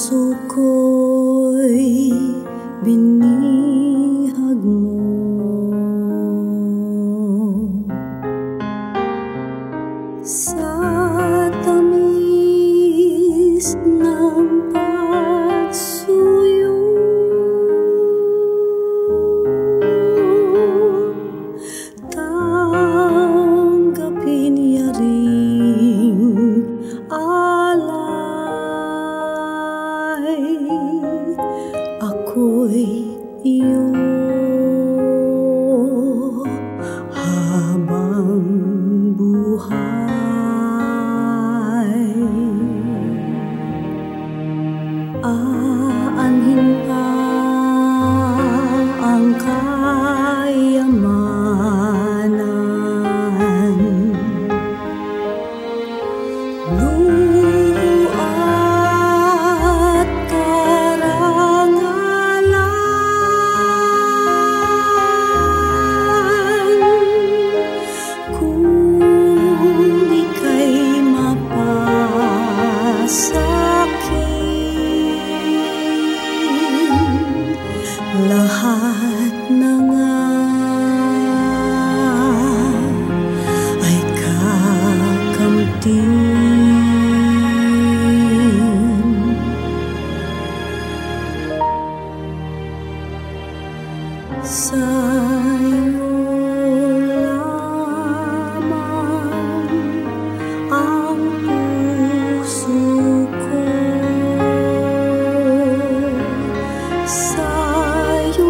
puso ko'y binihag mo. Sa tamis ng pagsuyo, tanggapin niya ring alay. Ako'y iyo habang buhay. Aanhin pa ang kayamanan, luho at karangalan, kung ika'y mapasakin. Lahat na nga ay kakamtin. Sa'yo lamang ang puso ko, sa'yo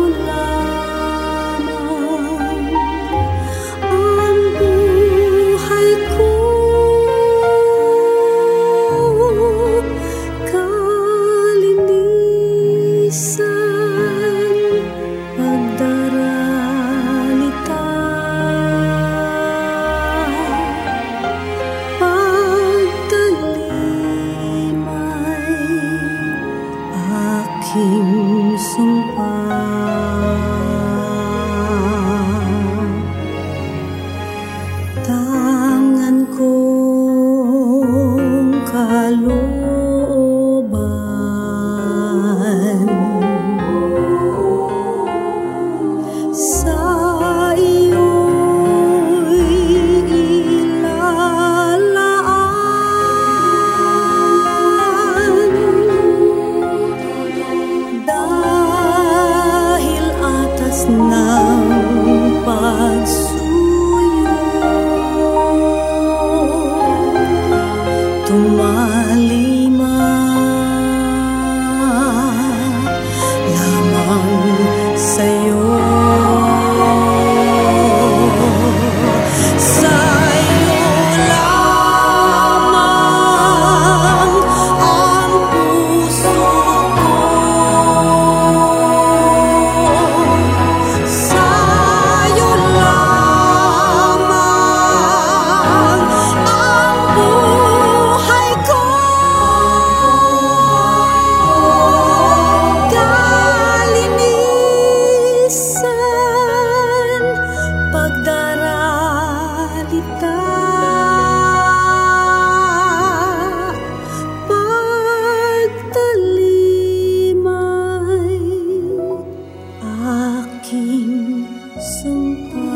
lamang ang buhay ko. Kalinisan, pagdaralita, pagtalimay, aking sumpa. Tangan kong kalooban, sa iyo'y ilalaan. Dahil atas ng pagsuyo, tumalima lamang sa'yo. Sa'yo lamang ang puso ko, sa'yo lamang ang buhay ko. Kalinisan, pagdaralita, pagtalimay, aking sumpa.